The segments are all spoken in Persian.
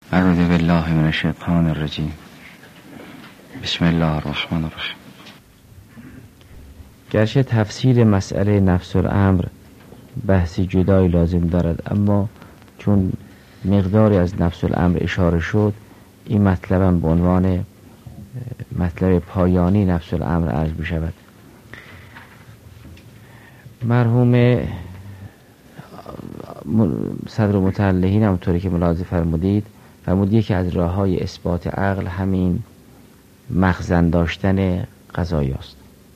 اعوذ بالله من الشیطان الرجیم. بسم الله الرحمن الرحیم. گرچه تفسیر مسئله نفس الامر بحثی جدایی لازم دارد، اما چون مقداری از نفس الامر اشاره شد، این مطلبم به عنوان مطلب پایانی نفس الامر عرض می شود. مرحوم صدر متعلهین همونطوری که ملاحظه فرمودید یکی از راه‌های اثبات عقل همین مخزن داشتن قضایی است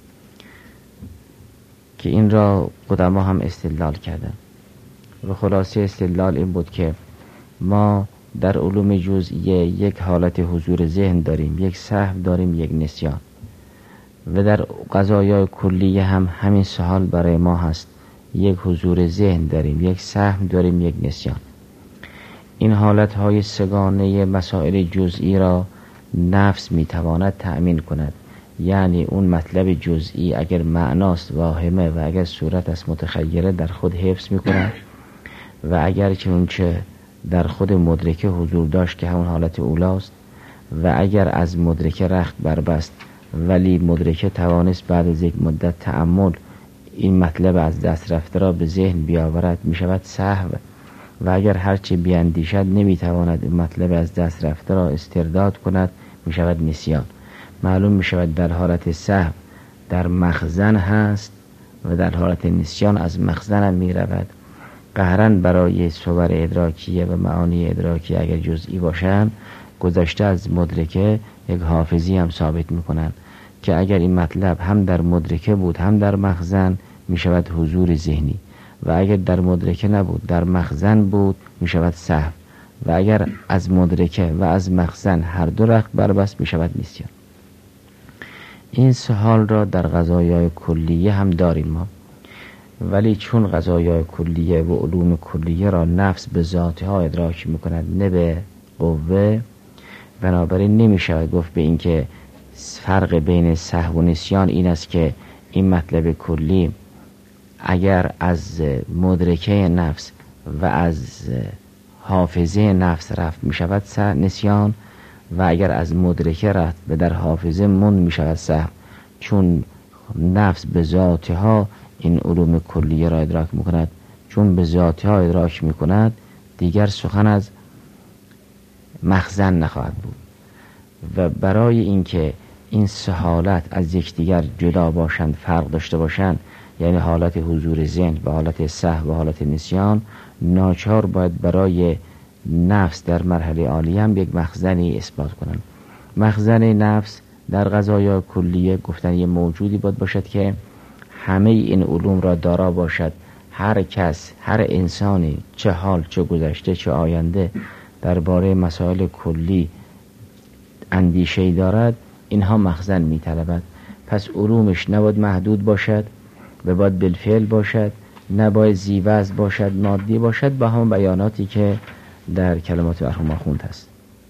که این را قدما هم استدلال کردن و خلاصه استدلال این بود که ما در علوم جزئیه یک حالت حضور ذهن داریم، یک سهو داریم، یک نسیان، و در قضایای کلیه هم همین سوال برای ما هست، یک حضور ذهن داریم، یک سهم داریم، یک نسیان. این حالتهای سگانه مسائل جزئی را نفس میتواند تأمین کند، یعنی اون مطلب جزئی اگر معناست واهمه و اگر صورت است متخیره در خود حفظ میکند و اگر چنانچه در خود مدرکه حضور داشت که همون حالت اولاست و اگر از مدرکه رخت بربست ولی مدرکه توانست بعد از یک مدت تأمل این مطلب از دست رفته را به ذهن بیاورد میشود سهو، و اگر هرچه بیاندیشد نمیتواند این مطلب از دست رفته را استرداد کند میشود نسیان. معلوم میشود در حالت سهو در مخزن هست و در حالت نسیان از مخزن هم میرود. قهرن برای صور ادراکیه و معانی ادراکی اگر جزئی باشند گذشته از مدرکه یک حافظی هم ثابت میکنند که اگر این مطلب هم در مدرکه بود هم در مخزن می شود حضور ذهنی، و اگر در مدرکه نبود در مخزن بود می شود سهو، و اگر از مدرکه و از مخزن هر دو رخت بربست می شود نسیان. این سوال را در قضایای کلیه هم داریم ما، ولی چون قضایای کلیه و علوم کلیه را نفس به ذاتها ادراک می کند نه به قوه، بنابراین نمی شود گفت به این که فرق بین سهو و نسیان این است که این مطلب کلی اگر از مدرکه نفس و از حافظه نفس رفت می شود نسیان، و اگر از مدرکه رفت و در حافظه مون می شود سهو، چون نفس به ذاتها این علوم کلیه را ادراک می کند. چون به ذاتها ادراک می کند دیگر سخن از مخزن نخواهد بود، و برای اینکه این سه حالت از یکدیگر جدا باشند، فرق داشته باشند، یعنی حالت حضور ذهن و حالت سهو و حالت نسیان، ناچار باید برای نفس در مرحله عالی هم یک مخزنی اثبات کنند. مخزن نفس در قضایای کلیه گفتن یه موجودی باید باشد که همه این علوم را دارا باشد. هر کس، هر انسانی، چه حال، چه گذشته، چه آینده، درباره مسائل کلی اندیشه‌ای دارد، اینها مخزن می‌طلبد. پس علومش نباید محدود باشد و باید بالفعل باشد، نباید ذی‌وزن باشد، مادی باشد، با همون بیاناتی که در کلمات مرحوم خوند است.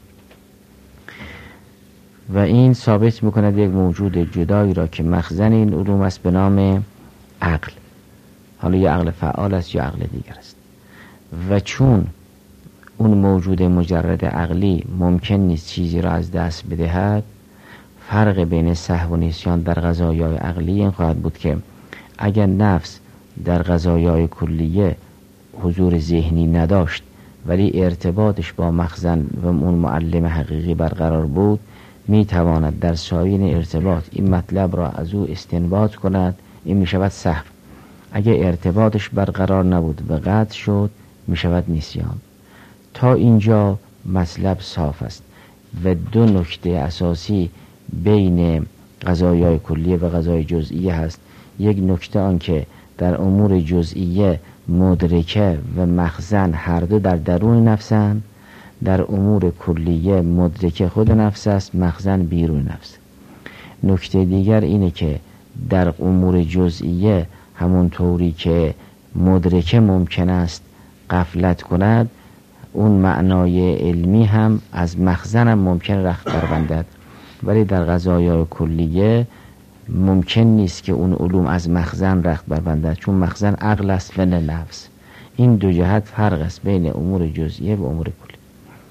و این ثابت می‌کند یک موجود جدایی را که مخزن این علوم است به نام عقل. حالا یا عقل فعال است یا عقل دیگر است. و چون اون موجود مجرد عقلی ممکن نیست چیزی را از دست بدهد، فرق بین سهو و نسیان در قضایای عقلی این خواهد بود که اگر نفس در قضایای کلیه حضور ذهنی نداشت ولی ارتباطش با مخزن و اون معلم حقیقی برقرار بود، میتواند در سایه ارتباط این مطلب را از او استنباط کند، این میشود سهو. اگر ارتباطش برقرار نبود و قطع شد میشود نسیان. تا اینجا مطلب صاف است و دو نکته اساسی بین قضایای کلیه و قضای جزئیه هست. یک نکته آن که در امور جزئیه مدرکه و مخزن هر دو در درون نفسند، در امور کلیه مدرکه خود نفس است، مخزن بیرون نفس. نکته دیگر اینه که در امور جزئیه همون طوری که مدرکه ممکن است غفلت کند، اون معنای علمی هم از مخزن هم ممکن رخت بربندد، ولی در قضایای کلیه ممکن نیست که اون علوم از مخزن رخت بربندد، چون مخزن عقل است و نه نفس. این دو جهت فرق است بین امور جزئیه و امور کلی.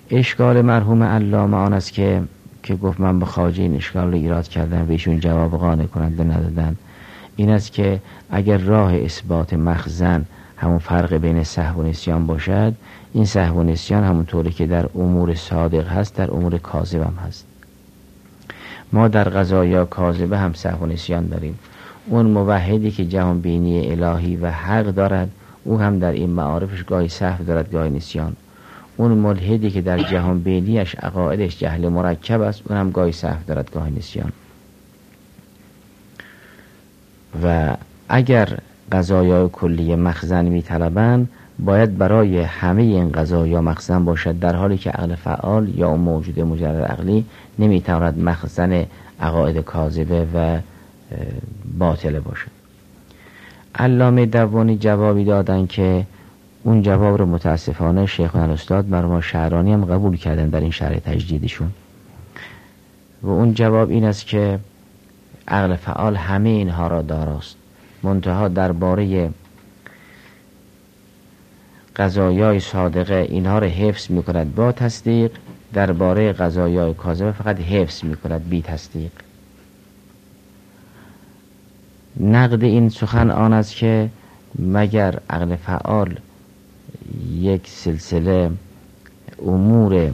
اشکال مرحوم علامه آن است که گفت من به خواجه این اشکال رو ایراد کردم و ایشون جواب قانع کننده ندادن. این است که اگر راه اثبات مخزن همون فرق بین سهو و نسیان باشد، این سهو و نسیان همونطوری که در امور صادق هست در امور کاذب هم هست. ما در قضایا کاذبه هم سهو و نسیان داریم. اون موحدی که جهان بینی الهی و حق دارد، او هم در این معارفش گاهی سهو دارد گاهی نسیان. اون ملحدی که در جهان بینیش عقایدش جهل مرکب است، اون هم گاهی سهو دارد گاهی نسیان. و اگر قضایا کلی مخزن می طلبند، باید برای همه این قضایا مخزن باشد، در حالی که عقل فعال یا اون موجود مجرد عقلی نمی تواند مخزن عقاید کاذبه و باطله باشد. علامه دوانی جوابی دادن که اون جواب رو متاسفانه شیخ الاستاد مرحوم شعرانی هم قبول کردن در این شرح تجدیدشون. و اون جواب این است که عقل فعال همه اینها را داراست، منتها درباره قضایای صادقه اینها را حفظ میکند با تصدیق، درباره قضایای کاذبه فقط حفظ میکند بی تصدیق. نقد این سخن آن است که مگر عقل فعال یک سلسله امور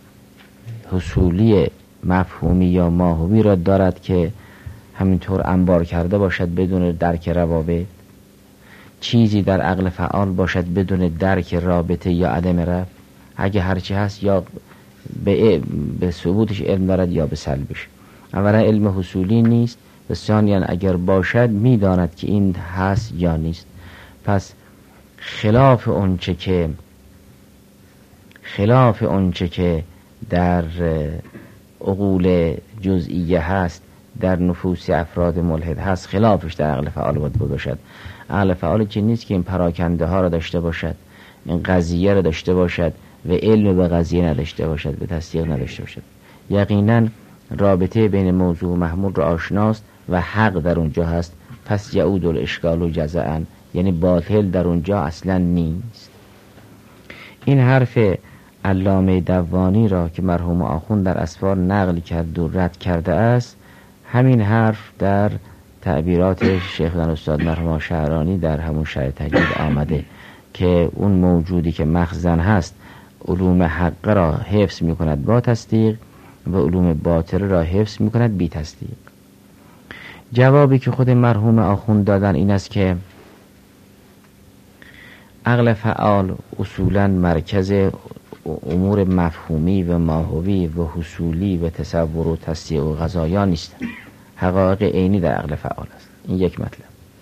حصولی مفهومی یا ماهوی را دارد که همینطور انبار کرده باشد بدون درک روابط؟ چیزی در عقل فعال باشد بدون درک رابطه یا عدم رفع؟ اگه هرچی هست یا به ثبوتش علم دارد یا به سلبش. اولا علم حصولی نیست، و ثانیاً اگر باشد میداند که این هست یا نیست. پس خلاف اونچه که در عقول جزئیه هست، در نفوس افراد ملحد هست، خلافش در عقل فعال باید باشد. عقل فعال که نیست که این پراکنده ها را داشته باشد، این قضیه را داشته باشد و علم به قضیه نداشته باشد، به تصدیق نداشته باشد. یقینا رابطه بین موضوع و محمول را آشناست و حق در اونجا هست، پس یعود الاشکال و جزعاً، یعنی باطل در اونجا اصلا نیست. این حرف علامه دوانی را که مرحوم آخوند در اسفار نقل کرد و رد کرده است، همین حرف در تعبیرات شیخ الاستاد مرحوم شعرانی در همون شرح تجدید آمده که اون موجودی که مخزن هست علوم حق را حفظ می کند با تصدیق و علوم باطل را حفظ می کند بی تصدیق. جوابی که خود مرحوم آخوند دادن این است که عقل فعال اصولاً مرکز امور مفهومی و ماهوی و حصولی و تصور و تصدیق و قضایا نیست. حقایق عینی در عقل فعال است. این یک مطلب.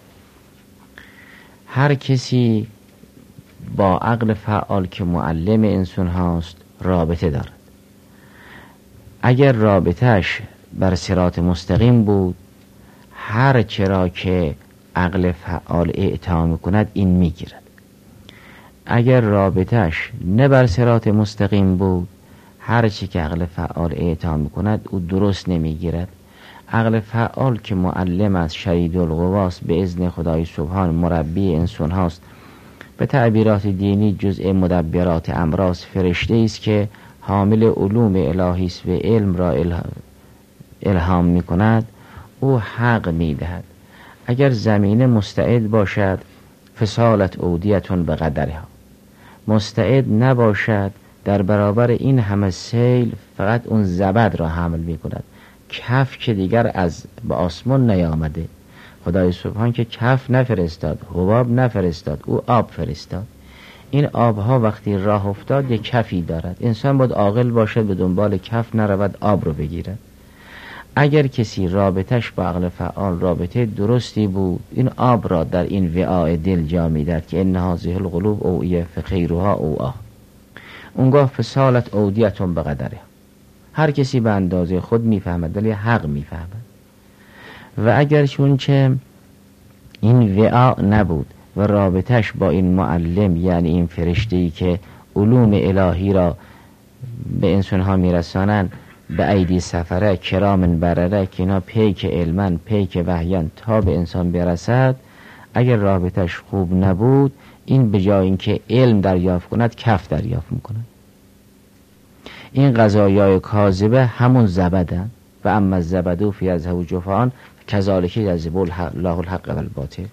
هر کسی با عقل فعال که معلم انسان هاست رابطه دارد. اگر رابطهش بر صراط مستقیم بود، هر چرا که عقل فعال اعطا میکند این میگیرد. اگر رابطهش نه بر صراط مستقیم بود، هر چی که عقل فعال اعطا میکند او درست نمیگیرد. عقل فعال که معلم است، شدید القواست، به اذن خدای سبحان مربی انسان هاست، به تعبیرات دینی جزء مدبرات امراست، فرشته است که حامل علوم الهی است و علم را الهام میکند، او حق میدهد. اگر زمینه مستعد باشد فسالت اودیتون به قدرها، مستعد نباشد در برابر این همه سیل فقط اون زبد را حمل میکند. کف که دیگر از به آسمان نیامده، خدای سبحان که کف نفرستاد، حباب نفرستاد، او آب فرستاد. این آبها وقتی راه افتاد یک کفی دارد. انسان باید عاقل باشد به دنبال کف نرود آب رو بگیرد. اگر کسی رابطش با عقل فعال رابطه درستی بود، این آب را در این وعاء دل جا می‌دهد که ان هذه القلوب اوعیه فخیرها اوعا، اونگاه فسالت اودیتون به قدره. هر کسی به اندازه خود میفهمد ولی حق میفهمد. و اگر چونچه این وعاء نبود و رابطش با این معلم، یعنی این فرشته‌ای که علوم الهی را به انسانها میرسانند، به ایدی سفره کرام برره که اینا پیک علمن پیک وحیان تا به انسان برسد، اگر رابطش خوب نبود، این به جای اینکه علم دریافت کند کف دریافت میکند. این قضایای کاذبه همون زبدن و اما الزبدو فی یذهب جفان کذالک یضرب الله الحق والباطل.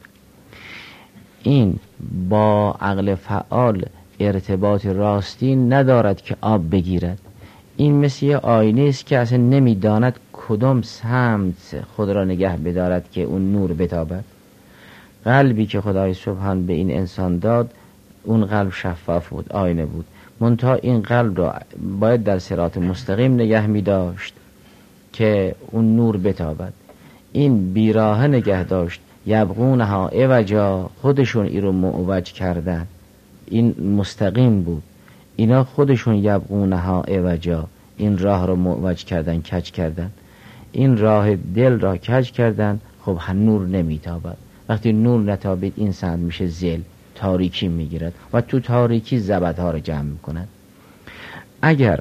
این با عقل فعال ارتباط راستی ندارد که آب بگیرد. این مثل یه آینه است که اصلا نمیداند کدام سمت خود را نگه بدارد که اون نور بتابد. قلبی که خدای سبحان به این انسان داد، اون قلب شفاف بود، آینه بود، منتها این قلب را باید در صراط مستقیم نگه می داشت که اون نور بتابد. این بیراه نگه داشت، یبغونها عوجا، خودشون این رو معوج کردن. این مستقیم بود، اینا خودشون یبغونها عوجا، این راه رو معوج کردن، کج کردن. این راه دل را کج کردن. خب نور نمیتابد. وقتی نور نتابید این سمت میشه زل، تاریکی میگیرد و تو تاریکی زبدها رو جمع میکند. اگر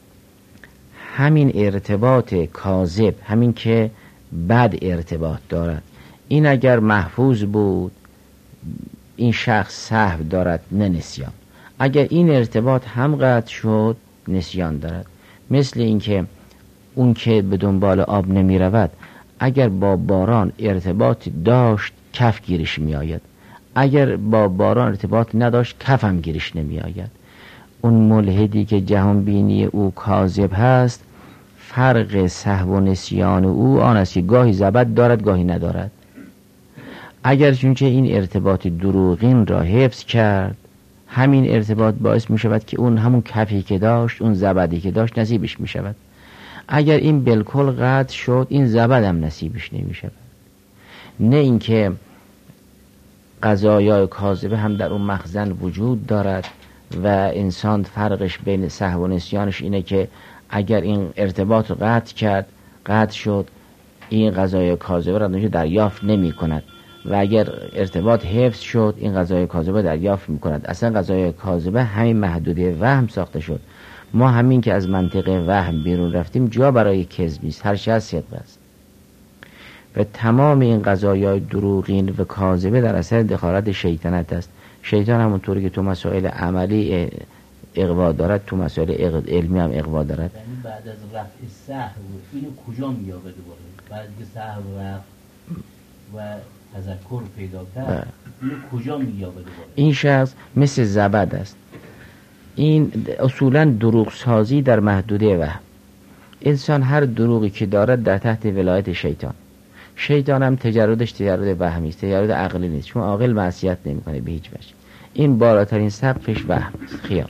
همین ارتباط کاذب، همین که بد ارتباط دارد، این اگر محفوظ بود، این شخص سهو دارد نه نسیان. اگر این ارتباط هم قطع شد، نسیان دارد. مثل اینکه اون که به دنبال آب نمی رود، اگر با باران ارتباط داشت کف گیرش می آید، اگر با باران ارتباط نداشت کف هم گیرش نمی آید. اون ملحدی که جهان بینی او کاذب هست، فرق سهو و نسیان او آن است که گاهی زبد دارد گاهی ندارد. اگر چونچه این ارتباط دروغین را حفظ کرد، همین ارتباط باعث می شود که اون همون کفی که داشت، اون زبدی که داشت نصیبش می شود. اگر این بالکل قطع شد، این زبد هم نصیبش نمی شود. نه اینکه قضایای کاذبه هم در اون مخزن وجود دارد و انسان فرقش بین سهو و نسیانش اینه که اگر این ارتباط رو قطع شد، این قضایای کاذبه را دریافت نمی کند و اگر ارتباط حفظ شد، این قضایای کاذبه دریافت می کند. اصلا قضایای کاذبه همین محدوده وهم ساخته شد. ما همین که از منطقه وهم بیرون رفتیم، جا برای کذب نیست، هر چیز صدق است. و تمام این قضایای دروغین و کاذبه در اثر دخالت شیطنت است. شیطان همونطوری که تو مسائل عملی اغوا دارد، تو مسائل علمی هم اغوا دارد. یعنی بعد از رفع سهو اینو کجا میابه دوباره؟ بعد که سهو رفت و تذکر پیدا کرد، اینو کجا میابه دوباره؟ این شخص مثل زبد است. این اصولا دروغ سازی در محدوده وهم. انسان هر دروغی که دارد در تحت ولایت شیطان. شیطان هم تجردش تجرد وهمی است، تجرد عقلی نیست، چون عاقل معصیت نمیکنه به هیچ وجه. این بالاترین سقفش وهم است، خیال.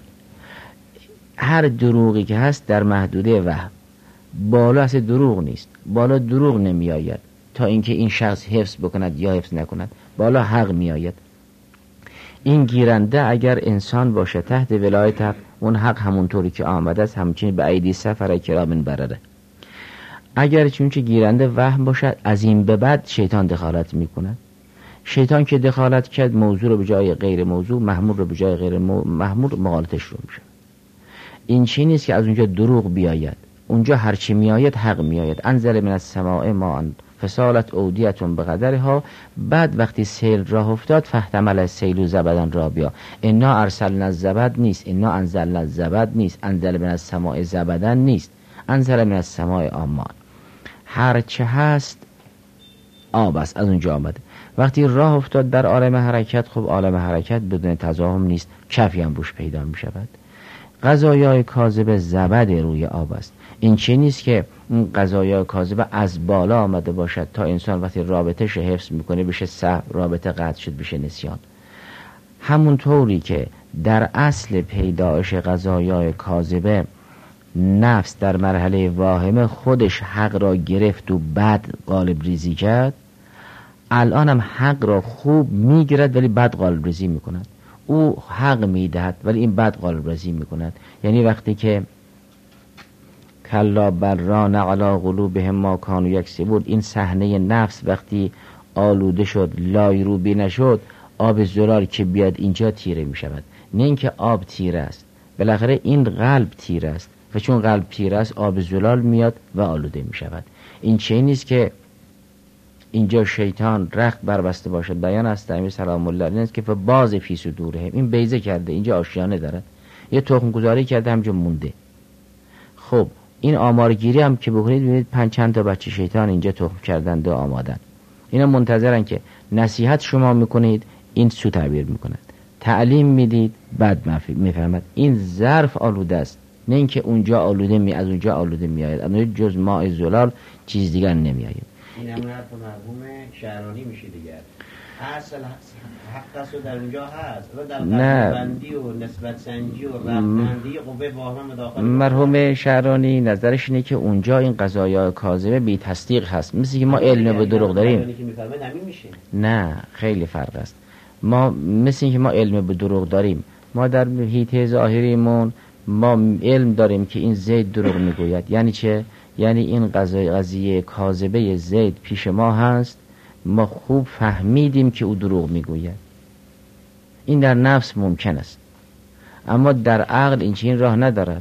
هر دروغی که هست در محدوده وهم. بالا اصلا دروغ نیست، بالا دروغ نمی آید تا اینکه این شخص حفظ بکند یا حفظ نکند. بالا حق می آید. این گیرنده اگر انسان باشه تحت ولایت حق، اون حق همونطوری که آمده است همچنین به ایدی سفر کرام برره. اگر چونچه گیرنده وهم باشد، از این به بعد شیطان دخالت میکند. شیطان که دخالت کرد، موضوع رو به جای غیر موضوع، محمول رو به جای غیر محمول، مغالطش رو میشه. این چی نیست که از اونجا دروغ بیاید، اونجا هرچی میآید حق میآید. انزل من السماء ماء فسالت اودیتون به قدرها. بعد وقتی سیل راه افتاد، فاحتمل السیل زبدن رابیا. انا ارسلنا الزبد نیست، انا انزلنا الزبد نیست، انزل من السماء زبدن نیست، انزل من السماء آمان. هر چه هست آب است، از اونجا آمده. وقتی راه افتاد در عالم حرکت، خب عالم حرکت بدون تزاحم نیست، کفی هم روش پیدا می شود. قضایای کاذب زبد روی آب است. این چی نیست که این قضایای کاذب از بالا آمده باشد تا انسان وقتی رابطه‌اش حفظ میکنه بشه سهو، رابطه قطع شد بشه نسیان. همونطوری که در اصل پیدایش قضایای کاذبه نفس در مرحله واهمه خودش حق را گرفت و بد غالب ریزی کرد، الان هم حق را خوب میگیرد ولی بد غالب ریزی میکند. او حق میدهد ولی این بد غالب ریزی میکند. یعنی وقتی که کلا بران علی قلوبهم ما کانوا یکسبون، این صحنه نفس وقتی آلوده شد، لایروبی نشد، آب زلال که بیاد اینجا تیره میشود. نه اینکه آب تیره است، بالاخره این قلب تیره است و چون قلب تیره است آب زلال میاد و آلوده میشود. این چه نیست که اینجا شیطان رخت بربسته باشد. بیان است امیر سلام الله علیه که باز فی صدورهم، این بیضه کرده، اینجا آشیانه داره، یه تخم گذاری کرده همجا مونده. خب این آمارگیری هم که بکنید ببینید چند تا بچه شیطان اینجا تخم کردند و آمادن. اینا منتظرن که نصیحت شما میکنید این سو تعبیر میکنند، تعلیم میدید بعد میفهمد. این ظرف آلوده است، نه اینکه اونجا آلوده از اونجا آلوده میآید، از جز ماء زلال چیز دیگر نمیآید. این همون حرف مرحوم شعرانی میشه دیگر. اصل حق است و در اونجا هست و در قدربندی و نسبت سنجی و رفتندی قوه واهم داخل. مرحوم شعرانی نظرش اینه که اونجا این قضایا کاذبه بی تصدیق هست، مثل که ما علم به دروغ داریم. نه خیلی فرق است. ما مثل اینکه ما علم به دروغ داریم، ما در حیطه ظاهریمون ما علم داریم که این زید دروغ میگوید. یعنی چه؟ یعنی این قضیه کاذبه زید پیش ما هست، ما خوب فهمیدیم که او دروغ میگوید. این در نفس ممکن است، اما در عقل این چنین راه ندارد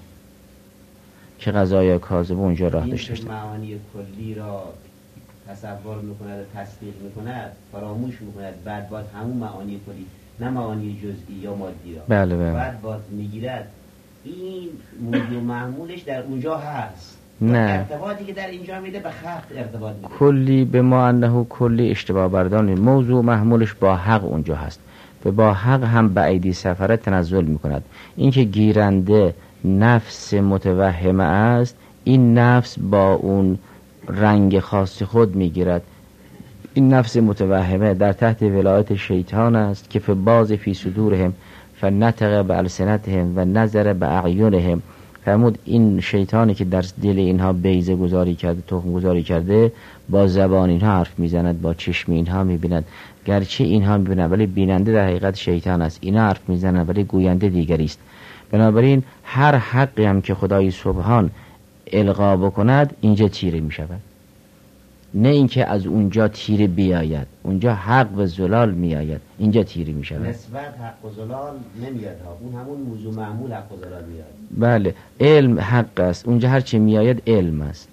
که قضایای کاذبه اونجا راه داشته باشه. معانی کلی را تصور میکند و تصدیق میکند، فراموش میکند، بعد باز همون معانی کلی، نه معانی جزئی یا مادی را بله. بعد باز میگیرد. این موضوع معمولش در اونجا هست، نه ارتباطی که در اینجا میده به خط ارتباط میده. کلی به ما انه کلی اشتباه بردان، موضوع محمولش با حق اونجا هست و با حق هم به ایدی سفره تنزل میکند. این که گیرنده نفس متوهمه است، این نفس با اون رنگ خاص خود میگیرد. این نفس متوهمه در تحت ولایت شیطان است که فباز فی صدورهم فنطق بالسنتهم و نظر باعینهم. فرمود این شیطانی که در دل اینها بیضه گذاری کرده، تخم گذاری کرده، با زبان اینها حرف میزند، با چشم اینها میبیند. گرچه اینها میبینند ولی بیننده در حقیقت شیطان است. اینا حرف میزنند ولی گوینده دیگری است. بنابراین هر حقی هم که خدای سبحان القا بکند اینجا تیره میشود، نه اینکه از اونجا تیره بیاید. اونجا حق و زلال میآید، اینجا تیره میشود. نسبت حق و زلال نمیاد، اون همون موضوع معمول حق و زلال میاد. بله، علم حق است، اونجا هر چی میآید علم است.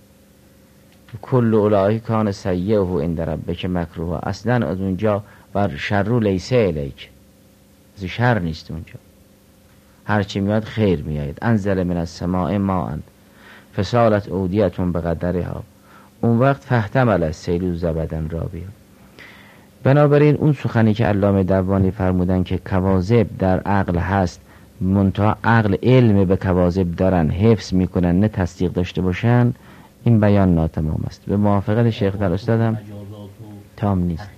کل اولئک کان سیئه عند ربک مکروها. اصلا از اونجا بر شر لیس الیک، از شر نیست اونجا، هر چی میاد خیر میآید. انزل من السماء ماء فسالت اودیتون بقدرها. اون وقت فاحتمل السیل زبدا رابیا. بنابراین اون سخنی که علامه دوانی فرمودن که کواذب در عقل هست، منتها عقل علم به کواذب دارن، حفظ میکنن، نه تصدیق داشته باشن، این بیان ناتمام است. به موافقت شیخ در استادم تام نیست.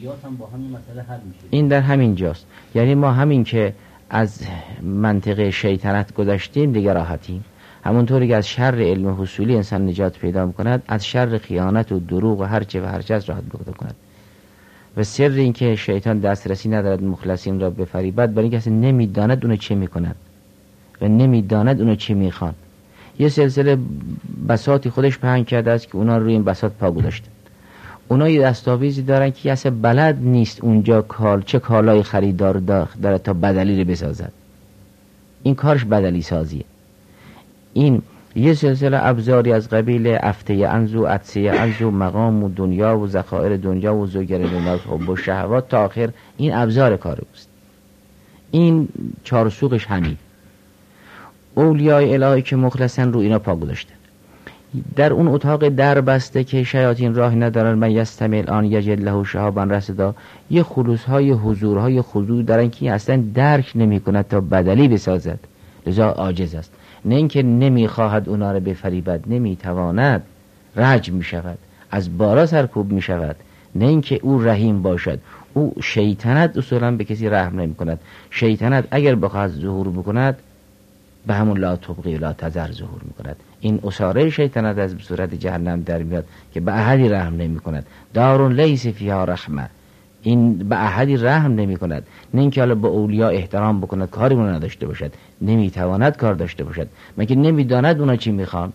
این در همین جاست. یعنی ما همین که از منطقه شیطنت گذشتیم دیگه راحتیم. همونطوری که از شر علم حصولی انسان نجات پیدا میکند، از شر خیانت و دروغ و هرچه راحت پیدا کند. و سر این که شیطان دسترسی ندارد مخلصین را بفریبد، برای اینکه اصلا نمیداند اونو چه میکند و نمیداند اونو چه میخوان. یه سلسله بساطی خودش پهن کرده است که اونا روی این بساط پا گذاشته. اونا یه دستاویزی دارن که اصلا بلد نیست اونجا چه کالای خریدار داره تا بدلی رو بسازد. این کارش بدلی سازیه. این یه سلسله ابزاری از قبیل افته انزو، عدسه انزو، مقام و دنیا و ذخایر دنیا و زوگر دنیا و شهوات تا آخر، این ابزار کار اوست. این چارسوقش همین. اولیای الهی که مخلصن رو اینا پا گذاشتن. در اون اتاق در بسته که شیاطین راه ندارن، من یستمل آن یجد له شهابا رصدا، یه خلوصهای حضورهای خضوع دارن که اصلا درک نمی کند تا بدلی بسازد، لذا عاجز است. نه اینکه نمیخواهد اونا رو بفریبد، نمیتواند، رجم میشود، از بالا سرکوب میشود. نه اینکه او رحیم باشد. او شیطنت اصولا به کسی رحم نمی کند. شیطنت اگر بخواهد ظهور بکند به همون لا تبقی لا تذر ظهور میکند. این اساره شیطنت از صورت جهنم در میاد که به احدی رحم نمی کند. دارون لیس فیها رحمه، این به احدی رحم نمی کند. نه اینکه حالا به اولیاء احترام بکند، کاری اون نداشته باشد، نمیتواند کار داشته باشد، مگه نمیداند اونا چی میخوان.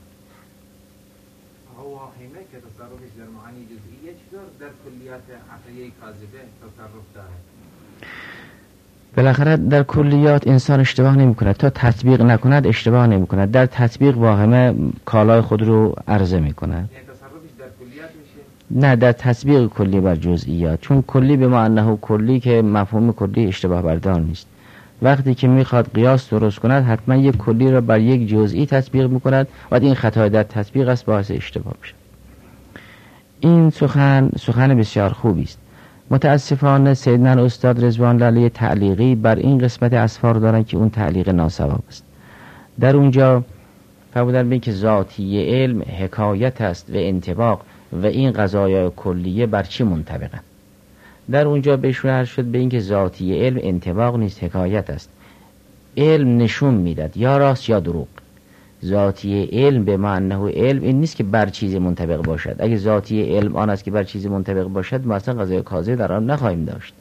واهمه که تصرفش در معانی جزئیه چطور در کلیات عقلیه کاذبه تصرف داره؟ بالاخره در کلیات انسان اشتباه نمی کند، تا تطبیق نکند اشتباه نمی کند. در تطبیق واهمه کالای خود رو عرضه می کند. نه، در تطبیق کلی بر جزئیات، چون کلی به معنی کلی که مفهوم کلی اشتباه بردار نیست. وقتی که میخواد قیاس درست کند حتما یک کلی را بر یک جزئی تطبیق میکند و این خطای در تطبیق است، باعث اشتباه میشه. این سخن بسیار خوبی است. متاسفانه سیدنا استاد رضوان الله علیه تعلیقی بر این قسمت اسفار دارن که اون تعلیق ناصواب است. در اونجا فرمودن به که ذاتی علم حکایت است و انطباق و این قضایای کلیه بر چی منطبقن. در اونجا بهشون عرض شد به این که ذاتی علم انطباق نیست، حکایت است. علم نشون میداد یا راست یا دروغ. ذاتی علم به معنی علم این نیست که بر چیزی منطبق باشد. اگه ذاتی علم آن است که بر چیزی منطبق باشد، ما اصلا قضای کاذب در آن نخواهیم داشت.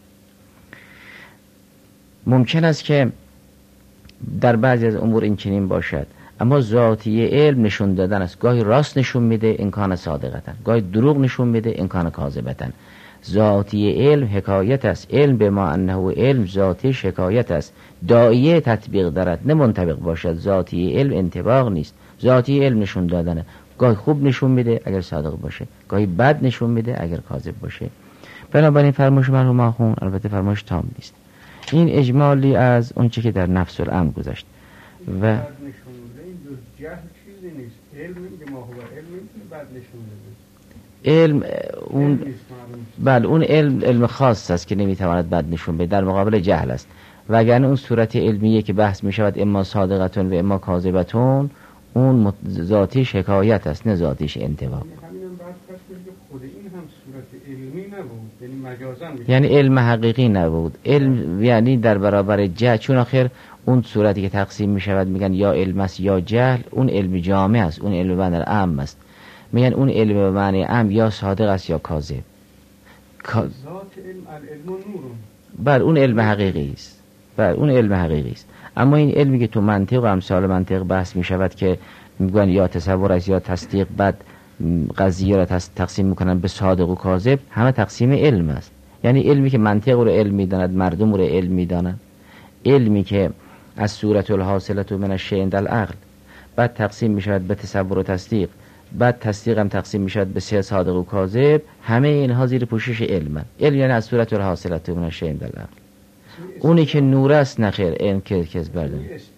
ممکن است که در بعضی از امور این چنین باشد، اما ذاتی علم نشون دادن است. گاهی راست نشون میده امکان صادقتن، گاهی دروغ نشون میده امکان کاذبتن. ذاتی علم حکایت است. علم به ما انه علم ذاتیش حکایت است، داعیه تطبیق دارد نه منطبق باشد. ذاتی علم انطباق نیست. ذاتی علم نشون دادنه، گاهی خوب نشون میده اگر صادق باشه، گاهی بد نشون میده اگر کاذب باشه. بنابراین فرمایش مرحوم آخوند البته فرمایش تام نیست. این اجمالی از اون چه که در نفس الامر گذشت. و این جهل چیزی نیست. علم که ما هو علم که بد نشون بده. علم اون بله اون علم خاص است که نمیتواند بد نشون بده، در مقابل جهل است. وگرنه اون صورت علمیه که بحث میشود اما صادقتون و اما کاذبتون، اون ذاتیش حکایت است نه ذاتیش انطباق. همینم بحث که خود این هم صورت علمی نبود، یعنی مجازاً یعنی علم حقیقی نبود. علم یعنی در برابر جهل، چون آخر اون صورتی که تقسیم میشود میگن یا علم است یا جهل، اون علم جامع است، اون علم بند عام است. میگن اون علم به معنی عام یا صادق است یا کاذب. ذات علم العلم نور. بله اون علم حقیقی است. بله اون علم حقیقی است. اما این علمی که تو منطق و امثال منطق بحث می شود که میگن یا تصور است یا تصدیق، بعد قضیه را تقسیم میکنن به صادق و کاذب، همه تقسیم علم است. یعنی علمی که منطق رو علم میداند، مردم رو علم میدانند، علمی که از صورت الحاصلت من الشیء عند العقل، بعد تقسیم می شود به تصور و تصدیق، بعد تصدیق هم تقسیم می شود به صادق و کاذب، همه اینها زیر پوشش علم. علم یعنی از صورت الحاصلت من الشیء عند العقل. اونی که نور است نخیر این که کس بردن.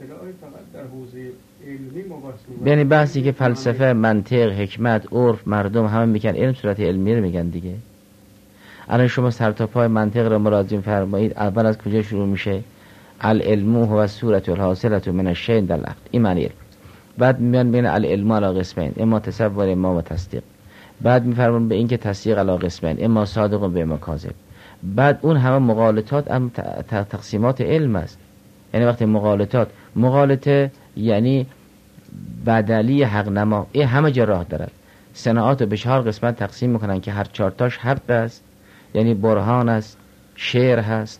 یعنی بحثی که فلسفه، منطق، حکمت، عرف، مردم همه میگن علم، صورت علمی رو میگن دیگه. الان شما سر تا پای منطق رو مراجعه فرمایید، اول از کجا شروع میشه؟ العلم هو الصورة الحاصلة من الشيء عند العقل. این معنی علم. بعد میان بین العلم علی قسمین، اما تصور اما تصدیق. بعد میفرمون به این که تصدیق علی قسمین، اما صادق و اما کاذب. بعد اون همه مغالطات هم تقسیمات علم است. یعنی وقتی مغالطه یعنی بدلی حق نما، این همه جا راه دارد. صناعات رو به 4 قسمت تقسیم میکنن که هر 4 تاش حق است، یعنی برهان است، شعر هست،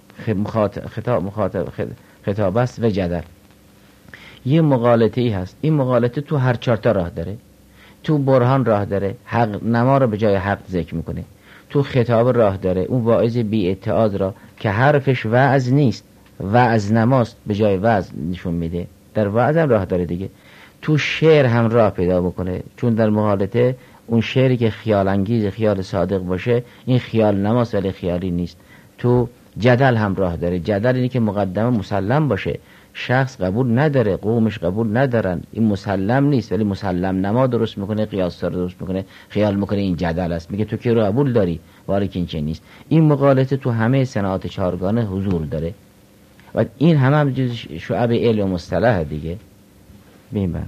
خطاب است و جدل. یه مغالطه ای هست، این مغالطه تو هر 4 تا راه داره. تو برهان راه داره، حق نما رو به جای حق ذکر میکنه. تو خطاب راه داره، اون واعظ بی اتعاظ را که حرفش وعظ نیست، وعظ نماست، به جای وعظ نشون میده. در وعظ هم راه داره دیگه. تو شعر هم راه پیدا بکنه، چون در مغالطه اون شعری که خیال انگیز، خیال صادق باشه، این خیال نماست ولی خیالی نیست. تو جدل هم راه داره. جدل اینی که مقدمه مسلم باشه، شخص قبول نداره، قومش قبول ندارن، این مسلم نیست ولی مسلم نما درست میکنه، قیاس درست میکنه، خیال میکنه این جدل است، میگه تو که رو قبول داری ولی که این چه نیست. این مغالطه تو همه صناعات 4گانه حضور داره و این هم جز شعب علم و مصطلح دیگه. ببین بنا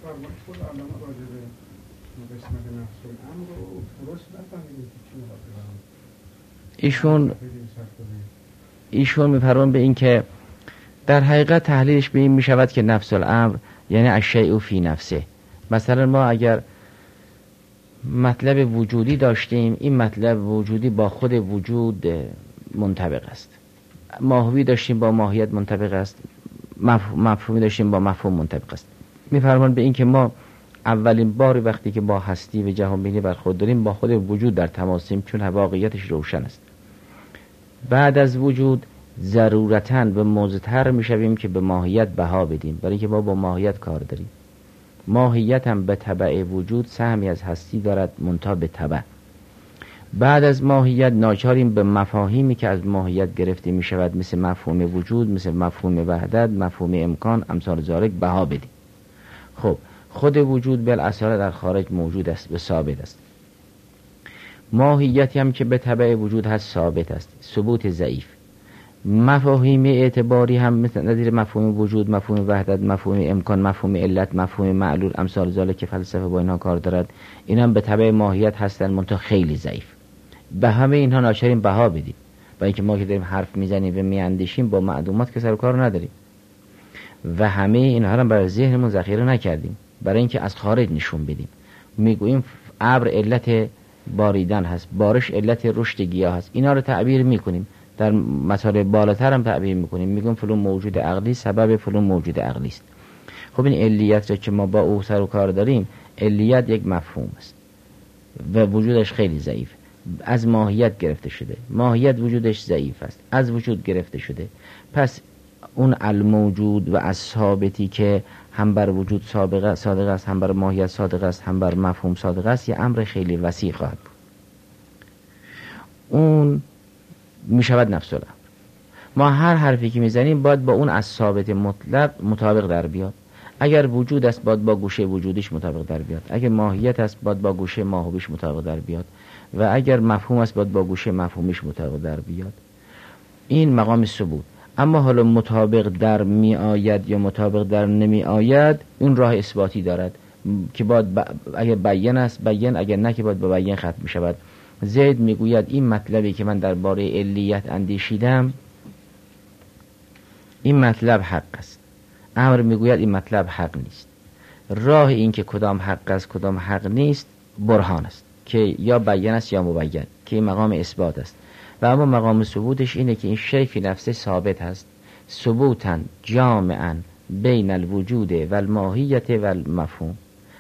ایشون میفرمون به این که در حقیقت تحلیلش به این میشود که نفس الامر یعنی الشیء فی نفسه. مثلا ما اگر مطلب وجودی داشتیم، این مطلب وجودی با خود وجود منطبق است. ماهوی داشتیم با ماهیت منطبق است، مفهومی داشتیم با مفهوم منطبق است. میفرمان به این که ما اولین باری وقتی که با هستی و جهان بینی برخورد داریم با خود وجود در تماسیم، چون واقعیتش روشن است. بعد از وجود ضرورتاً به موضوع‌تر میشویم که به ماهیت بها بدیم، برای که ما با ماهیت کار داریم. ماهیت هم به تبع وجود سهمی از هستی دارد، منتها به تبع. بعد از ماهیت ناچاریم به مفاهیمی که از ماهیت گرفته می شود، مثل مفهوم وجود، مثل مفهوم وحدت، مفهوم امکان، امثال ذالک بها بدیم. خب خود وجود بالاصاله در خارج موجود است و ثابت است. ماهیتی هم که به تبع وجود هست ثابت است، ثبوت ضعیف. مفاهیم اعتباری هم مثل نظیر مفهوم وجود، مفهوم وحدت، مفهوم امکان، مفهوم علت، مفهوم معلول، امثال ذالک که فلسفه با اینها کار دارد، این هم به تبع ماهیت هستند منتها خیلی ضعیف. به همه اینها ناچاریم بها بدیم، با اینکه ما که داریم حرف میزنیم و میاندیشیم با معلومات که سر و کار نداریم و همه اینها را برای ذهنمون ذخیره نکردیم، برای اینکه از خارج نشون بدیم. میگوییم ابر علت باریدن هست، بارش علت رشد گیاه هست، اینا رو تعبیر میکنیم. در مطالب بالاتر هم تعبیر میکنیم، میگیم فلان موجود عقلی سبب فلان موجود عقلی است. خب این علیت را که ما با او سر و کار داریم، علیت یک مفهوم است و وجودش خیلی ضعیف، از ماهیت گرفته شده، ماهیت وجودش ضعیف است، از وجود گرفته شده. پس اون الموجود و از ثابتی که هم بر وجود صادق است، هم بر ماهیت صادق است، هم بر مفهوم صادق است، یه امر خیلی وسیع خواهد بود. اون می شود نفس الامر. ما هر حرفی که میزنیم باید با اون از ثابت مطلق مطابق در بیاد. اگر وجود است باید با گوشه وجودیش مطابق در بیاد، اگر ماهیت است باید با گوشه ماهویش مطابق در بیاد و اگر مفهوم است باید با گوشه مفهومیش مطابق در بیاد. این مقام ثبوت. اما حالا مطابق در می آید یا مطابق در نمی آید، اون راه اثباتی دارد که باید اگر بیان است بیان، اگر نه که باید با بیان ختم می شود. زید میگوید این مطلبی که من درباره علیت اندیشیدم این مطلب حق است. امر میگوید این مطلب حق نیست. راه این که کدام حق است کدام حق نیست برهان است که یا بیان است یا مبین، که این مقام اثبات است. و اما مقام ثبوتش اینه که این شیء فی نفسه ثابت هست، ثبوتا جامعا بین الوجود و الماهیت و المفهوم.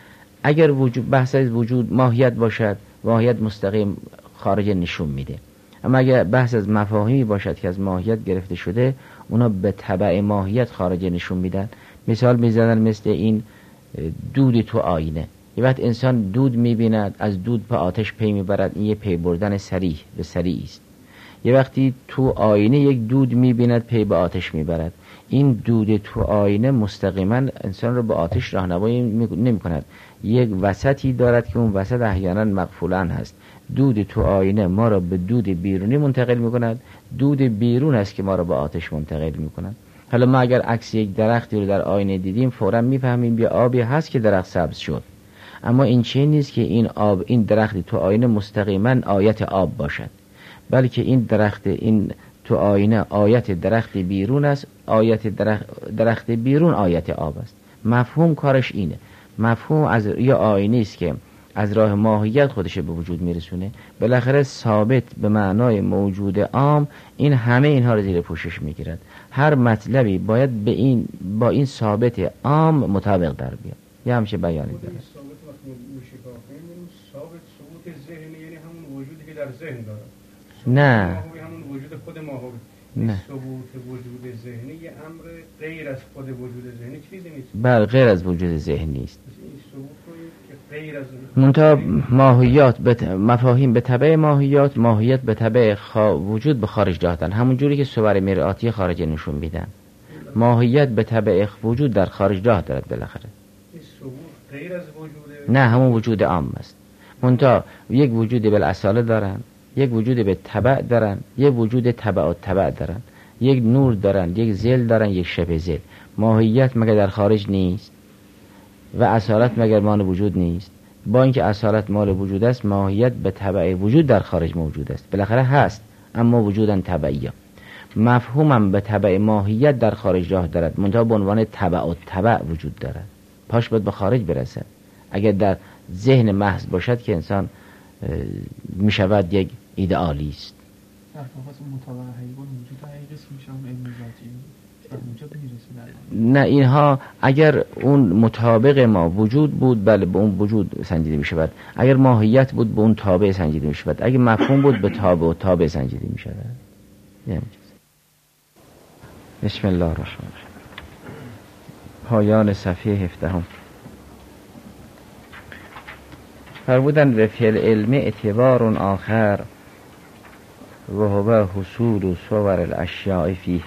اگر وجود بحث از وجود ماهیت باشد، ماهیت مستقیم خارج نشون میده. اما اگر بحث از مفاهیمی باشد که از ماهیت گرفته شده، اونا به تبع ماهیت خارج نشون میدن. مثال میزنن مثل این دود تو آینه. یه وقت انسان دود میبیند، از دود به آتش پی میبرد، این یه پی بردن سریع به سریع است. یه وقتی تو آینه یک دود میبیند پی به آتش میبرد. این دود تو آینه مستقیما انسان رو به آتش راهنمایی نمی کند. یک وسطی دارد که اون وسط احیانا مغفولن هست. دود تو آینه ما را به دود بیرونی منتقل می کند، دود بیرون است که ما را به آتش منتقل می کند. حالا ما اگر عکس یک درختی رو در آینه دیدیم فوراً میفهمیم یه آبی هست که درخت سبز شد. اما این چیز نیست که این آب، این درختی تو آینه مستقیما آیت آب باشد، بلکه این درخت، این تو آینه آیت درخت بیرون است، آیت درخت بیرون آیت آب است. مفهوم کارش اینه. مفهوم از یه آینه است که از راه ماهیت خودش به وجود میرسونه. بالاخره ثابت به معنای موجود عام این همه اینها رو زیر پوشش میگیرد. هر مطلبی باید به این با این ثابت عام مطابق در بیاد. یه همشه بیانی داره. ثابت وقتی میشه ثابت ثبوت ذهنی، یعنی همون وجودی که در ذهن داره. نه همون وجود خود ماهوی. نه، ثبوت وجود ذهنی یه امر غیر از خود وجود ذهنی چیزی نیست. بله غیر از وجود ذهنی است. این ثبوت که غیر از منتها ماهیات مفاهیم به تبع ماهیات، ماهیت به تبع وجود به خارج دادن، همون جوری که صور مرآتی خارج نشون میدن. ماهیت به تبع وجود در خارج راه دارد. بالاخره این ثبوت غیر از وجود، نه همون وجود عام است. منتها یک وجود بالاصاله دارن، یک وجود به تبع دارن، یک وجود تبع و تبع دارن، یک نور دارن، یک ذل دارن، یک شبه ذل. ماهیت مگر در خارج نیست و اصالت مگر مان وجود نیست؟ با اینکه اصالت مال وجود است، ماهیت به تبع وجود در خارج موجود است. بالاخره هست اما وجودن تبعیه. مفهومم به تبع ماهیت در خارج راه دارد، منتها به عنوان تبع و تبع وجود دارد. پاش باید به خارج برسد. اگر در ذهن محض باشد که انسان می شود یک ایدئالیست. در واقع مطابق حیوان وجود حقیقی میشه اون علم ذاتی. نه اینها اگر اون مطابق ما وجود بود، بله به اون وجود سنجیده می شود. اگر ماهیت بود به اون تابع سنجیده می شود. اگر مفهوم بود به تابع و تابع سنجیده می شود. بسم الله الرحمن الرحیم. پایان صفحه 17. فرمودن و فی العلم اعتبار آخر و هو حصول صور الاشیاء فیه.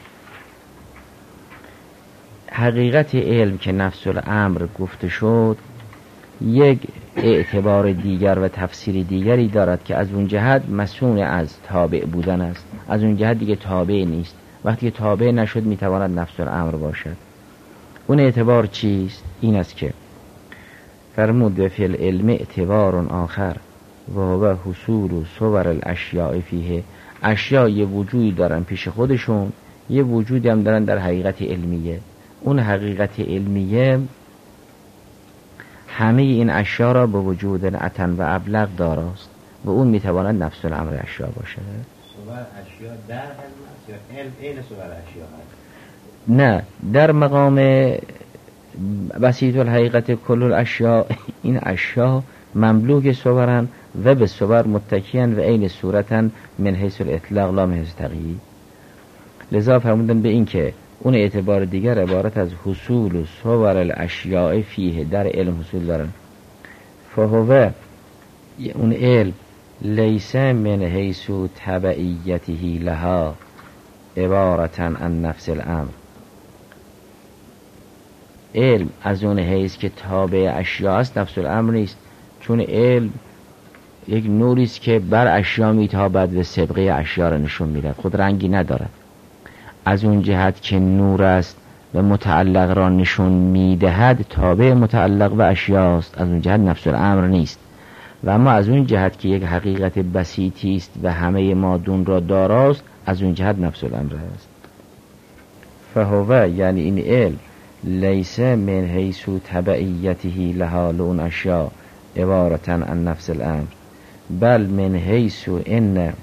حقیقت علم که نفس الامر گفته شد یک اعتبار دیگر و تفسیر دیگری دارد که از اون جهت مسئول از تابع بودن است، از اون جهت دیگه تابع نیست. وقتی که تابع نشد میتواند نفس الامر باشد. اون اعتبار چیست؟ این است که فرمود فی العلم اعتبار آخر و هو حصول صور الاشیاء فیه. اشیاء یه وجودی دارن پیش خودشون، یه وجودی هم دارن در حقیقت علمیه. اون حقیقت علمیه همه این اشیاء را به وجود اتن و ابلغ داراست و اون میتواند نفس الامر اشیاء باشد. صور اشیاء در علم است یا علم عین صور اشیاء هست؟ نه، در مقام بسیط الحقیقت کل الاشیاء این اشیاء مملوک صورن و به صور متکیان و عین صورتن من حیث الاطلاق لا من حیث تقیید. لذا فرمودن به این که اون اعتبار دیگر عبارت از حصول صور الاشیاء فیه، در علم حصول دارن. فهو اون علم لیس من حیث تبعیته لها عبارتا عن نفس الامر. علم از اون حیث که تابع اشیاء است نفس الامر نیست، چون علم یک نوری است که بر اشیاء میتابد و سابقه اشیاء را نشون میدهد، خود رنگی ندارد. از اون جهت که نور است و متعلق را نشون میدهد تابع متعلق و اشیاء است، از اون جهت نفس الامر نیست. و اما از اون جهت که یک حقیقت بسیطی است و همه مادون را داراست، از اون جهت نفس الامر است. فهو یعنی این علم لیس من حیث تبعیته لها لون اشیاء عبارتا عن نفس الامر بل من حیث ان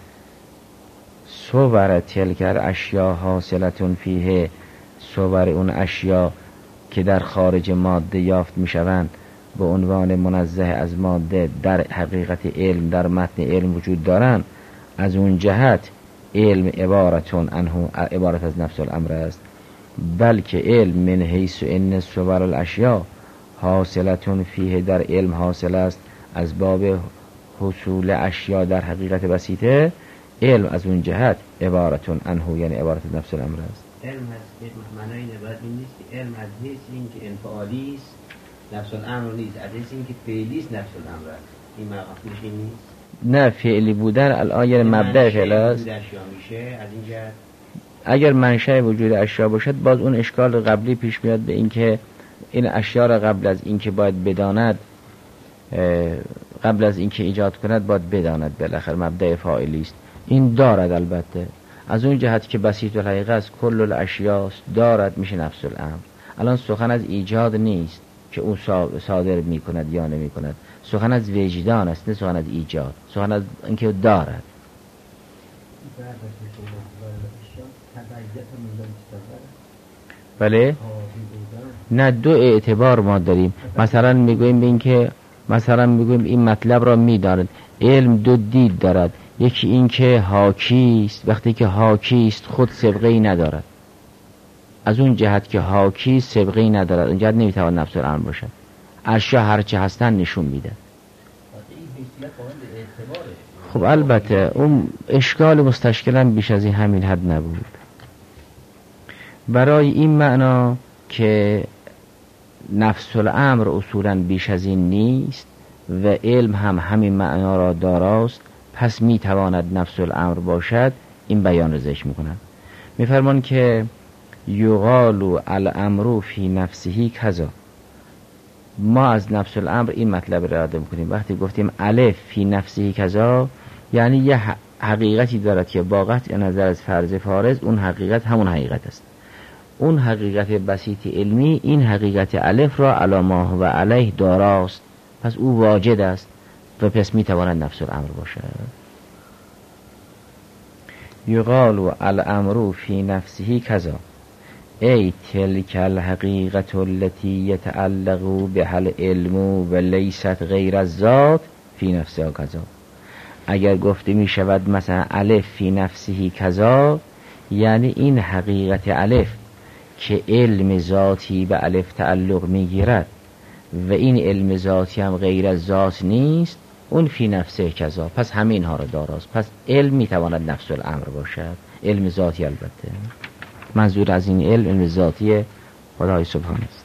صور تلک الاشیاء حاصلتون فیه. صور اون اشیاء که در خارج ماده یافت میشوند به عنوان منزه از ماده در حقیقت علم، در متن علم وجود دارند، از اون جهت علم عبارتون عنه عبارت از نفس الامر است. بلکه علم من حیث ان صور الاشیاء حاصلتون فیه، در علم حاصل است از باب حصول اشیاء در حقیقت بسیطه. علم از اون جهت عبارتون عنه یعنی عبارت از نفس الامر است. علم از معنای نبرد این نیست که علم از حیث این که انفعالی است نفس الامر نیست، از حیث این که فعلی است نفس الامر است. این مقامش نیست. نه، فعلی بودن الآن مبدأ فعل است. اگر منشأ وجود اشیاء باشد باز اون اشکال قبلی پیش میاد به این که این اشیاء را قبل از این که باید بداند، قبل از این که ایجاد کند باید بداند، بالاخره مبدأ فاعلی است. این دارد البته از اون جهت که بسیط الحقیقه است، کل الاشیاء دارد، میشه نفس الامر. الان سخن از ایجاد نیست که او صادر میکند یا نمیکند، سخن از وجدان است، نه سخن از ایجاد، سخن از اینکه دارد. بله؟ نه، دو اعتبار ما داریم. مثلا میگویم این که این مطلب را میداند. علم دو دید دارد، یکی این که حاکی است، وقتی که حاکی است خود سابقه‌ای ندارد، از اون جهت که حاکی سابقه‌ای ندارد اون جهت نمیتواند نفس الامر باشد. اشیاء هرچه هستن نشون میده. خب البته اون اشکال مستشکلم بیش از این همین حد نبود. برای این معنا که نفس الامر اصولا بیش از این نیست و علم هم همین معنا را داراست، پس میتواند نفس الامر باشد. این بیان رو ذکر میکنن، میفرمان که یقال الامر فی نفسه کذا. ما از نفس الامر این مطلب را اراده میکنیم وقتی گفتیم الف فی نفسه کذا، یعنی یه حقیقتی دارد که با قطع نظر از فرض فارض اون حقیقت همون حقیقت است. اون حقیقت بسیط علمی این حقیقت الف را علی ما هو علیه داراست، پس او واجد است و پس میتواند نفس الامر باشد. یقال الامر فی نفسه کذا ای تلک الحقیقت التي یتعلق بها العلم و لیست غیر الذات فی نفسها کذا. اگر گفته می شود مثلا الف فی نفسه کذا، یعنی این حقیقت الف که علم ذاتی به الف تعلق می گیرد و این علم ذاتی هم غیر از ذات نیست، اون فی نفسه کذا، پس همه اینها رو داراست. پس علم میتواند نفس الامر باشد، علم ذاتی البته. منظور از این علم ذاتی خدای سبحانه است.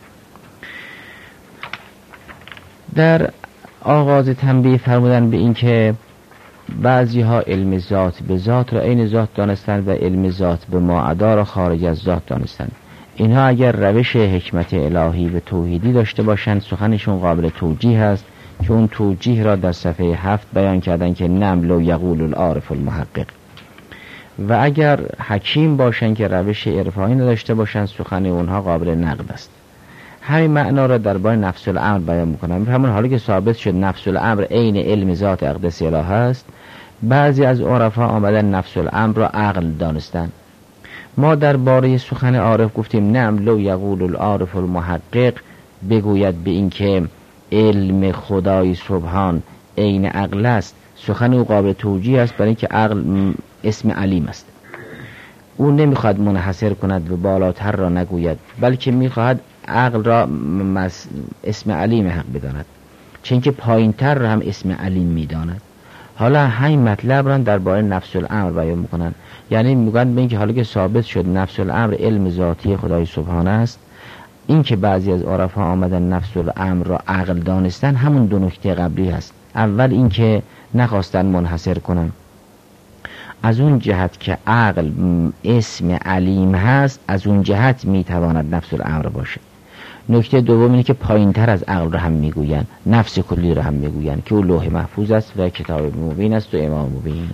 در آغاز تنبیه فرمودن به این که بعضی ها علم ذات به ذات را عین ذات دانستند و علم ذات به ماعدا را خارج از ذات دانستند. اینها اگر روش حکمت الهی به توحیدی داشته باشند سخنشون قابل توجیه است که اون توجیه را در صفحه 7 بیان کردن که نمل و یقول العارف المحقق. و اگر حکیم باشند که روش عرفانی نداشته باشند سخن اونها قابل نقد است. همین معنا را در باره نفس الامر بیان میکنم. همون حالی که ثابت شد نفس الامر عین علم ذات اقدس اله است، بعضی از عرفا آمدن نفس الامر را عقل دانستن. ما در باره سخن عارف گفتیم نعم لو یقول العارف المحقق، بگوید به این که علم خدای سبحان عین عقل است، سخن او قابل توجیه است، برای اینکه عقل اسم علیم است. او نمیخواد منحصر کند و بالاتر را نگوید، بلکه میخواهد عقل را اسم علیم حق بداند، چون که پایینتر را هم اسم علیم میداند. حالا همین مطلب را در باره نفس الامر بیان میکنن، یعنی میگن به اینکه حالا که ثابت شد نفس الامر علم ذاتی خدای سبحانه است، این که بعضی از عرفا آمدن نفس الامر را عقل دانستن همون دو نکته قبلی هست. اول این که نخواستن منحصر کنن، از اون جهت که عقل اسم علیم هست از اون جهت میتواند نفس الامر باشه. نکته دوم اینه که پایین تر از عقل را هم میگوین، نفس کلی را هم میگوین که او لوح محفوظ است و کتاب مبین است و امام مبین.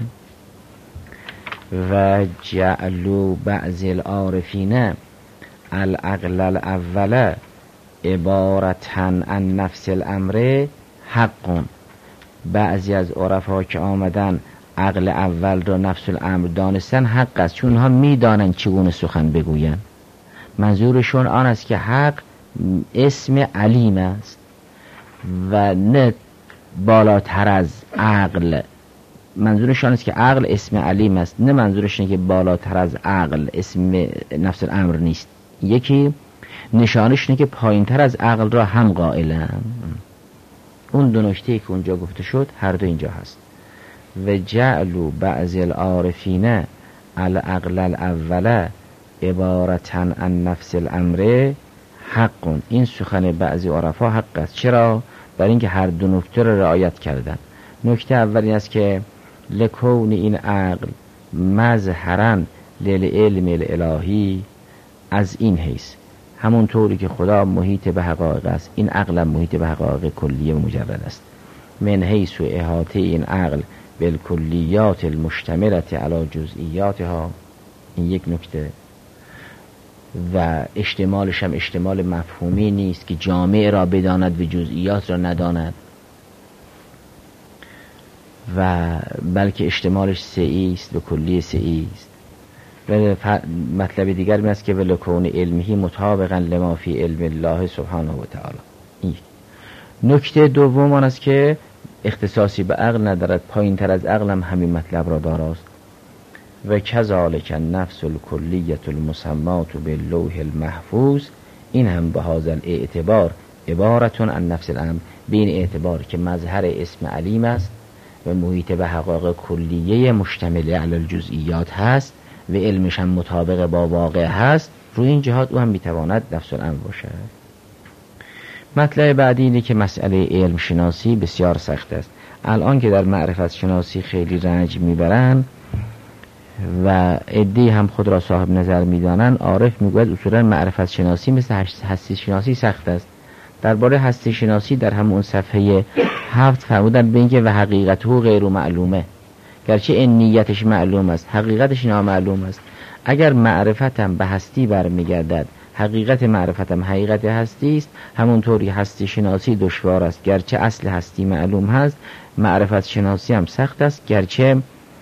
و جعلوا بعض العارفین العقل الاول عبارتن عن نفس الامر حق. بعضی از عرفا که آمدن عقل اول را نفس الامر دانستن حق است، چون ها میدانن چگونه سخن بگوین. منظورشون آن است که حق اسم علیم است و نه بالاتر از عقل. منظورشون است که عقل اسم علیم است، نه منظورشون که بالاتر از عقل اسم نفس الامر نیست. یکی نشانشونه که پایینتر از عقل را هم قائلن. اون دو نکته که اونجا گفته شد هر دو اینجا هست. و جعلوا بعض العارفین العقل الاول عبارتن عن نفس الامر حق. این سخن بعضی عرفا حق است. چرا؟ برای اینکه هر دو نکته را رعایت کردن. نکته اول این است که لکون این عقل مظهرا للعلم الالهی، از این حیث همون طوری که خدا محیط به حقایق است، این عقل محیط به حقایق کلیه و مجرد است. من حیث و احاطه این عقل بالکلیات المشتملت علی جزئیاتها. این یک نکته. و اشتمالش هم اشتمال مفهومی نیست که جامع را بداند و جزئیات را نداند، و بلکه اشتمالش سعی است و کلی سعی است. و مطلب دیگر این است که ولکون علمه مطابقا لما فی علم الله سبحانه و تعالی. این نکته دوم آن است که اختصاصی به عقل ندارد، پایین تر از عقل هم همین مطلب را داراست. و کذالک النفس الکلیت المسمات باللوح المحفوظ، این هم به هذا الاعتبار عبارتون عن نفس الامر، به این اعتبار که مظهر اسم علیم است و محیط به حقایق کلیه مشتمل علی الجزئیات هست و علمش هم مطابق با واقع هست، روی این جهات او هم میتواند نفس الامر باشد. مطلب بعدی اینه که مسئله علم شناسی بسیار سخت است. الان که در معرفت شناسی خیلی رنج میبرن و عده‌ای هم خود را صاحب نظر میدانن، عارف میگوید اصولا معرفت شناسی مثل هستی شناسی سخت است. درباره هستی شناسی در همون صفحه 7 فرمودن به اینکه و حقیقته غیر معلومه، گرچه این نیتش معلوم است حقیقتش نامعلوم است. اگر معرفتم به هستی برمیگردد، حقیقت معرفتم حقیقت هستی است، همونطوری هستی شناسی دشوار است، گرچه اصل هستی معلوم هست. معرفت شناسی هم سخت است، گرچه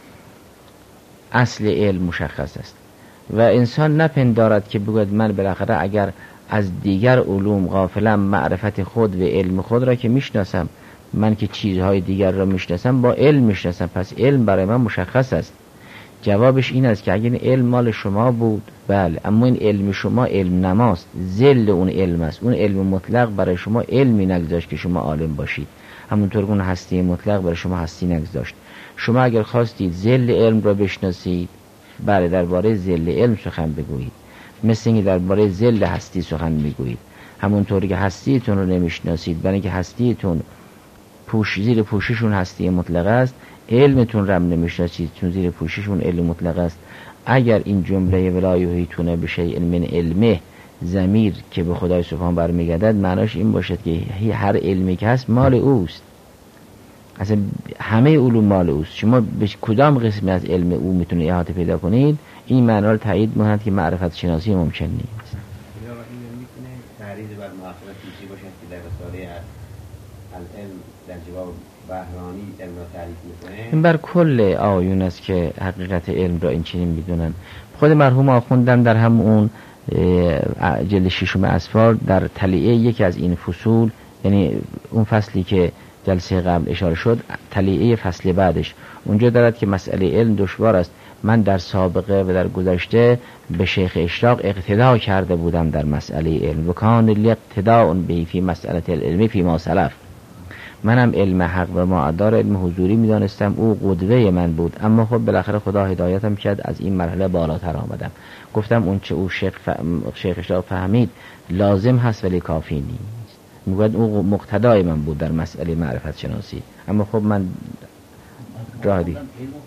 اصل علم مشخص است. و انسان نپندارد که بگوید من بالاخره اگر از دیگر علوم غافلم، معرفت خود و علم خود را که میشناسم، من که چیزهای دیگر را میشناسم با علم میشناسم، پس علم برای من مشخص است. جوابش این است که اگر این علم مال شما بود بله، اما این علم شما علم نماست، ذل اون علم است. اون علم مطلق برای شما علمی نگذاشت که شما عالم باشید، همونطور که اون هستی مطلق برای شما هستی نگذاشت. شما اگر خواستید ذل علم را بشناسید بله، درباره ذل علم سخن بگویید، مثل اینکه درباره ذل هستی سخن بگویید. همونطوری که هستیتون رو نمیشناسید برای اینکه هستیتون زیر پوششون هستی مطلق است، علمتون رو نمیشناسید چون زیر پوششون علم مطلق است. اگر این جمله ولا یحیطون بشیء من علمه ضمیر که به خدای سبحان برمیگردد، معناش این باشد که هر علمی که هست مال اوست، اصلا همه علوم مال اوست. شما به کدام قسمی از علم او میتونه احاطه پیدا کنید، این معنا رو تایید می‌کند که معرفت شناسی ممکن نیست. یا این میتونه تعریض بر مؤاخذه توصی باشد که در رساله العلم در جواب بهرانی علم را تعریف میکنه. این بر کل آیون است که حقیقت علم را این چنین میدونن. خود مرحوم آخوندم در همون جلد 6 اسفار در تلیعه یکی از این فصول، یعنی اون فصلی که جلسه قبل اشاره شد، تلیعه فصل بعدش، اونجا دارد که مسئله علم دشوار است. من در سابقه و در گذشته به شیخ اشراق اقتدا کرده بودم در مسئله علم و کان الاقتداء به فی مسئله العلم فی ما سلف. منم علم حق و معدار علم حضوری میدانستم، او قدوه من بود، اما خب بالاخره خدا هدایتم کرد، از این مرحله بالاتر آمدم. گفتم اون چه او شیخ اشراق فهمید لازم هست ولی کافی نیست. میگوید او مقتدای من بود در مسئله معرفت شناسی، اما خب من راه دیگه.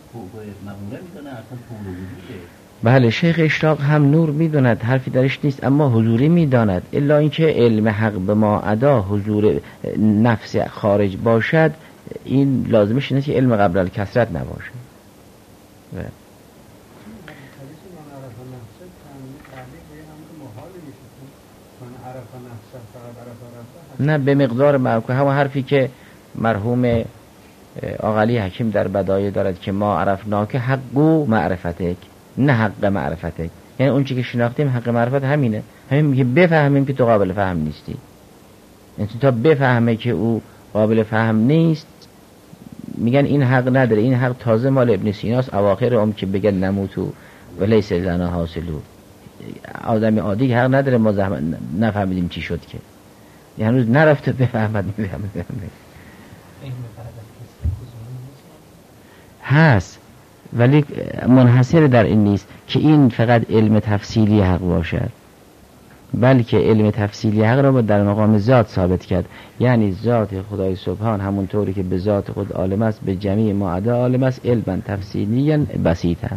بله شیخ اشراق هم نور میداند، حرفی درش نیست، اما حضوری میداند. الا اینکه علم حق به ما ادا حضور نفس خارج باشد، این لازمش اینه که علم قبل الکثرت نباشه. نه به مقدار معروف، همون حرفی که مرحوم آقلی حکیم در بدایع دارد که ما عرفناک حقو معرفتک نه حق معرفتک، یعنی اون چی که شناختیم حق معرفت همینه، همین که بفهمیم که تو قابل فهم نیستی. یعنی تا بفهمه که او قابل فهم نیست میگن این حق نداره. این حق تازه مال ابن سیناست اواخر که بگن نموتو و لیس لنا حاصلو. آدمی عادی حق نداره ما نفهمیدیم چی شد که، یعنی هنوز نرفته بفهمد. هست ولی منحصر در این نیست که این فقط علم تفصیلی حق باشد، بلکه علم تفصیلی حق را در مقام ذات ثابت کرد. یعنی ذات خدای سبحان همونطوری که به ذات خود عالم است، به جمیع ما عدا عالم است، علما تفصیلیا بسیطا.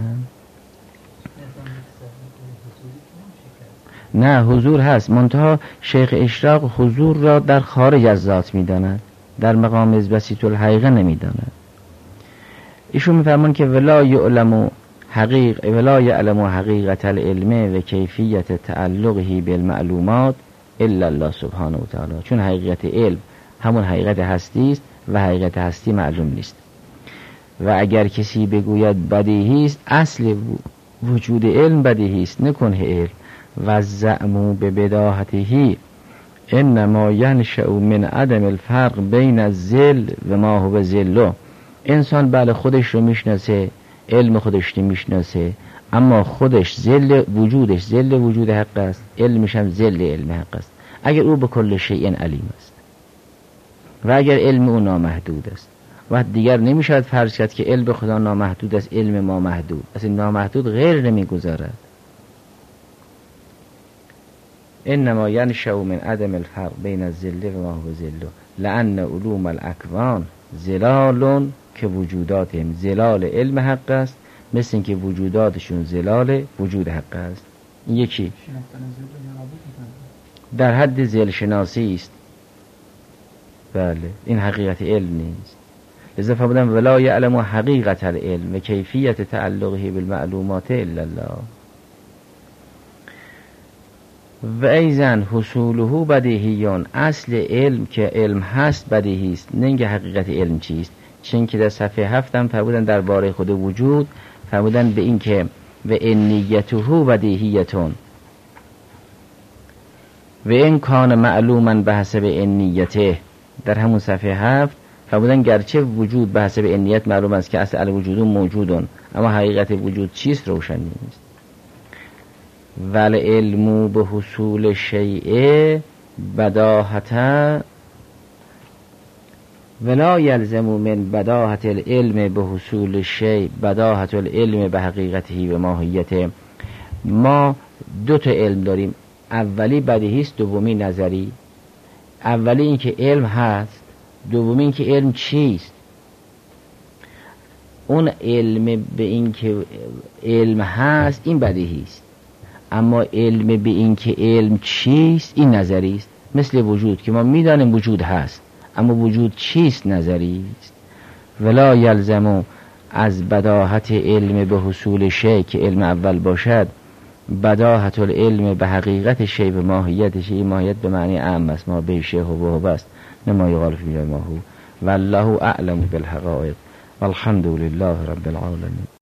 نه حضور هست، منتها شیخ اشراق حضور را در خارج از ذات میداند، در مقام بسیط الحقیقه نمیداند. ایشون میفرمان که ولا یعلم حقیقت العلم و کیفیت تعلقه بالمعلومات الا الله سبحانه و تعالی. چون حقیقت علم همون حقیقت هستی است و حقیقت هستی معلوم نیست. و اگر کسی بگوید بدیهی است، اصل وجود علم بدیهی است، نکنه علم. و زعمو به بداهته انما ینشأ من عدم الفرق بین الذل و ما هو ذل. انسان بله خودش رو میشناسه، علم خودش رو میشناسه، اما خودش ذل وجودش ذل وجود حق است، علمش هم ذل علم حق است. اگر او به کل شیء علیم است و اگر علم او نامحدود است، و دیگر نمیشود فرض کرد که علم خدا نامحدود است، علم ما محدود. اصلا نامحدود غیر نمیگذارد. انما ینشأ من عدم الفرق بین الذل و ما هو ذل لأن علوم الاکوان ظلال که وجوداتهم ظلال علم حق است، مثل اینکه وجوداتشون ظلال وجود حق است. این یکی در حد ذل شناسی است. بله این حقیقت علم نیست. لذا فرمودن ولا یعلم حقیقت العلم و کیفیت تعلقه بالمعلومات الا الله. و ایزن حصوله بدیهیون، اصل علم که علم هست بدیهی است، نه اینکه حقیقت علم چیست. چون که در صفحه 7 هم فرمودن درباره خود وجود، فرمودن به این که و انیته بدیهیتون و این کان معلوما به حسب انیته. در همون صفحه 7 فرمودن گرچه وجود به حسب علمیت معلوم است که اصل الوجود موجودون، اما حقیقت وجود چیست روشن نیست. ول علم به حصول شیء بداهتا ولا یلزم من بداهت العلم به حصول شیء بداهت العلم به حقیقته و ماهیته. ما دو تا علم داریم، اولی بدیهی است، دومی نظری. اولی این که علم هست، دومی این که علم چیست. اون علم به این که علم هست این بدیهی است، اما علم به این که علم چیست این نظری است. مثل وجود که ما میدانیم وجود هست، اما وجود چیست نظری است. ولا یلزم از بداهت علم به حصول شیء که علم اول باشد بداهت العلم به حقیقت شیء و ماهیت شیء. ماهیت به معنی عام است، ما به شیء و است، نما یقال فی ما هو. والله اعلم بالحقائق والحمد لله رب العالمین.